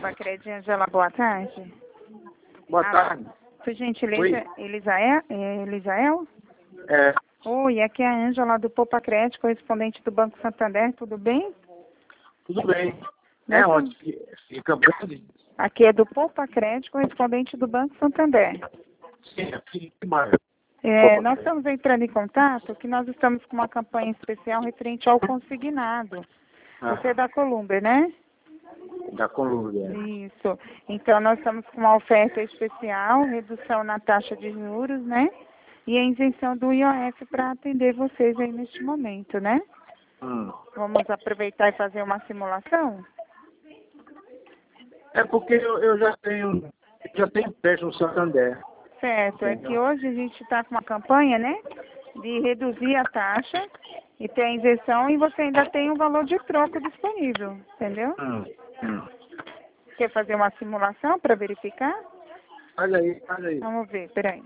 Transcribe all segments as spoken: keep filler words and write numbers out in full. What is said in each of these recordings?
Popacred, Angela, boa tarde. Boa Ah, tarde. por gentileza, Elisael? É, Elisael? É, Oi, aqui é a Ângela do Popacred, correspondente do Banco Santander, tudo bem? tudo bem. Nós É estamos- onde? Fica grande? Aqui é do Popacred, correspondente do Banco Santander. Sim, aqui em mais. É, nós estamos entrando em contato que nós estamos com uma campanha especial referente ao consignado. Você é da Columber, né? Da Colômbia. Isso. Então, nós estamos com uma oferta especial, redução na taxa de juros, né? E a isenção do I O F para atender vocês aí neste momento, né? Hum. Vamos aproveitar e fazer uma simulação? É porque eu, eu já tenho já tenho empréstimo no Santander. Certo. É que hoje a gente está com uma campanha, né? De reduzir a taxa e ter a isenção e você ainda tem um valor de troco disponível, entendeu? Hum. Hum. Quer fazer uma simulação para verificar? Olha aí, olha aí. Vamos ver, peraí.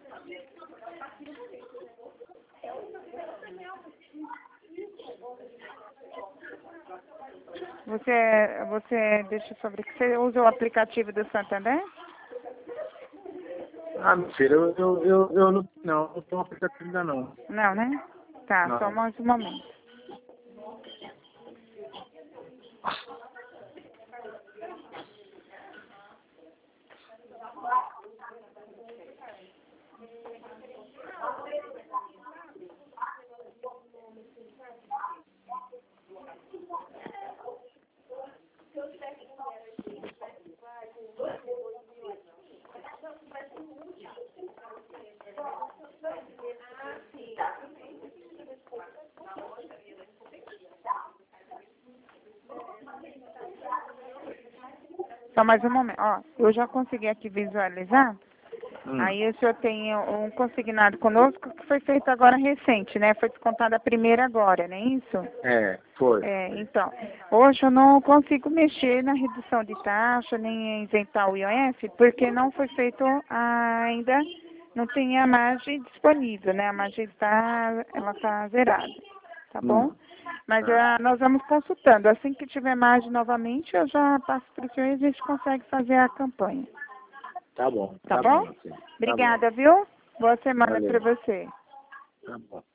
Você, você deixa sobre que você usa o aplicativo do Santander? Ah, meu filho, eu, eu, eu, eu não, não, não tenho aplicativo ainda não. Não, né? Tá, Não. só mais um momento. Só mais um momento. Ó, eu já consegui aqui visualizar. Hum. Aí o senhor tem um consignado conosco que foi feito agora recente, né? Foi descontada a primeira agora, não é isso? É, foi. É, então, hoje eu não consigo mexer na redução de taxa, nem isentar o I O F, porque não foi feito ainda, não tem a margem disponível, né? A margem está, ela está zerada, tá bom? Hum. Mas Tá. ah, nós vamos consultando. Assim que tiver margem novamente, eu já passo para o senhor e a gente consegue fazer a campanha. Tá bom. Tá bom? sim. Tá Obrigada, viu? Boa semana Valeu. para você. bom. Tá bom.